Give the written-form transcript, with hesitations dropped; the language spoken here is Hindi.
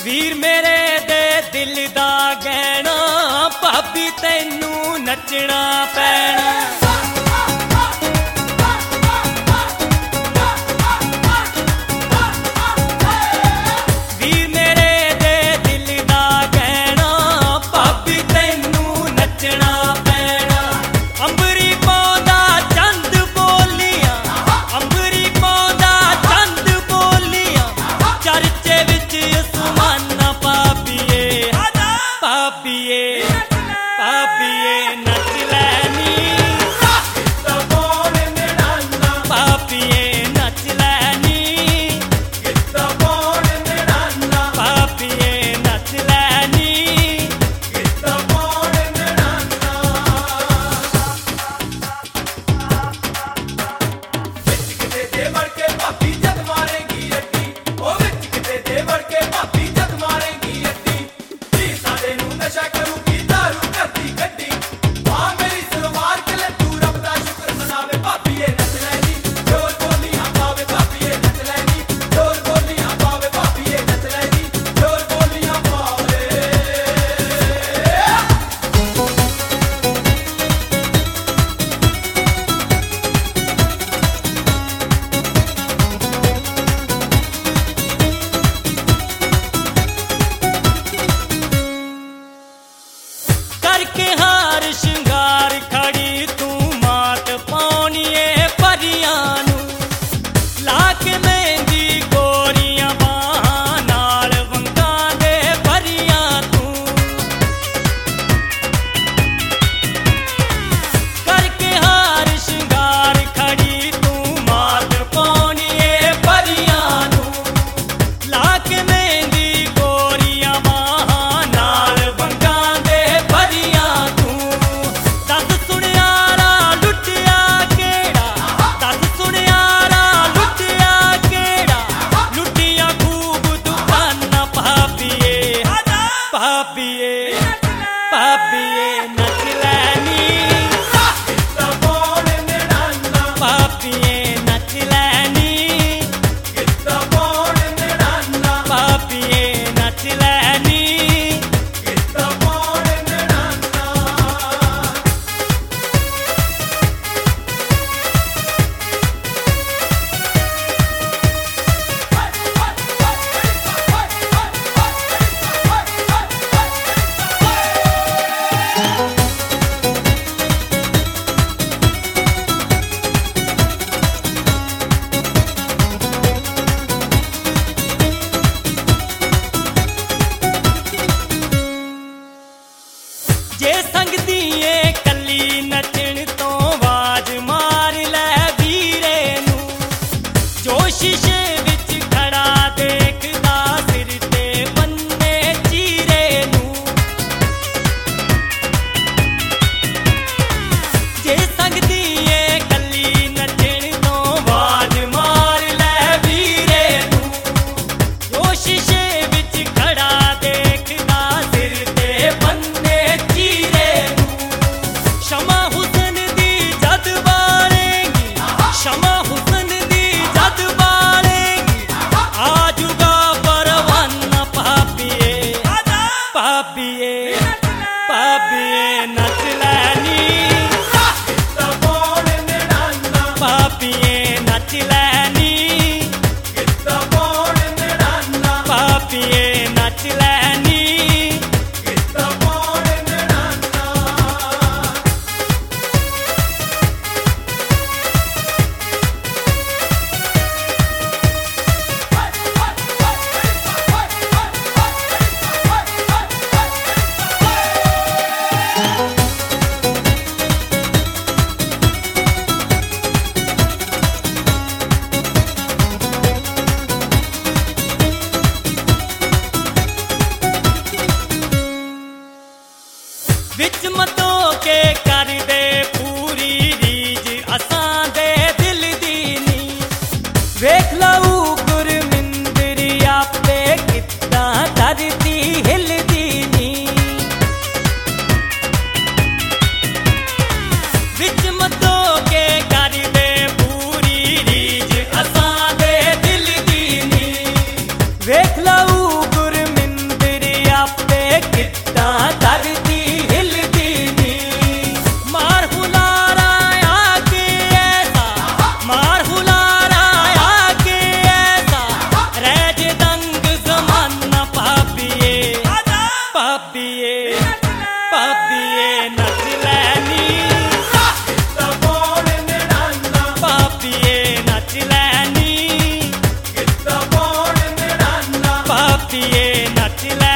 वीर मेरे दे दिल दा गहना भाभी तैनू नचना पैना। करके हार श्रृंगार खड़ी तू मात पाउणीए परियां नू लाके मेहंदी गोरियां बाहां नाल वंगां दे परियां तू करके हार श्रृंगार खड़ी तू मात पाउणीए परियां नू लाके मेहंदी गोरियां बाहां नाल वंगां दे जे संगदीए कली नचण तो आवाज मार लै वीरे नू जो शीशे विच खड़ा देखदा सिर ते बन्ने चीरे नू जे संगदीए कली नचण तो आवाज मार लै वीरे नू जो शीशे विच खड़ा देखदा सिर ते बन्ने शमा हुसन दी जद बालेगी शमा हुसन दी जद बालेगी आजुगा परवाना पापिए पापिए पापिए नच लैनी पापिए नच लैनी पापिए नच लैनी विच मतो के कर दे पूरी रीज असां दे दिल दी नी वेख लऊ गुरमिंदरी आपे कितना धरती हिलदी नी विच मतो के कर दे पूरी रीज असां दे दिल दी नी वेख लऊ गुरमिंदरी नच ले